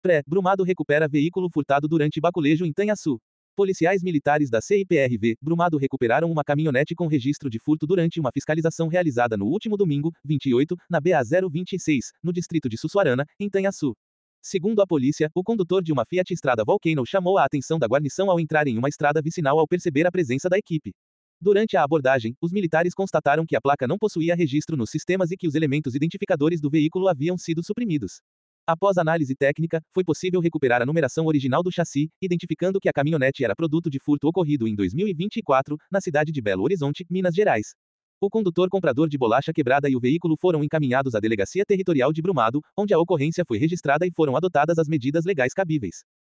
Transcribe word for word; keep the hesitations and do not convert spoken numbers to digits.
Pré, Brumado recupera veículo furtado durante baculejo em Tanhaçu. Policiais militares da C I P R V, Brumado recuperaram uma caminhonete com registro de furto durante uma fiscalização realizada no último domingo, vinte e oito, na B A zero vinte e seis, no distrito de Sussuarana, em Tanhaçu. Segundo a polícia, o condutor de uma Fiat Strada Volcano chamou a atenção da guarnição ao entrar em uma estrada vicinal ao perceber a presença da equipe. Durante a abordagem, os militares constataram que a placa não possuía registro nos sistemas e que os elementos identificadores do veículo haviam sido suprimidos. Após análise técnica, foi possível recuperar a numeração original do chassi, identificando que a caminhonete era produto de furto ocorrido em dois mil e vinte e quatro, na cidade de Belo Horizonte, Minas Gerais. O condutor comprador de bolacha quebrada e o veículo foram encaminhados à Delegacia Territorial de Brumado, onde a ocorrência foi registrada e foram adotadas as medidas legais cabíveis.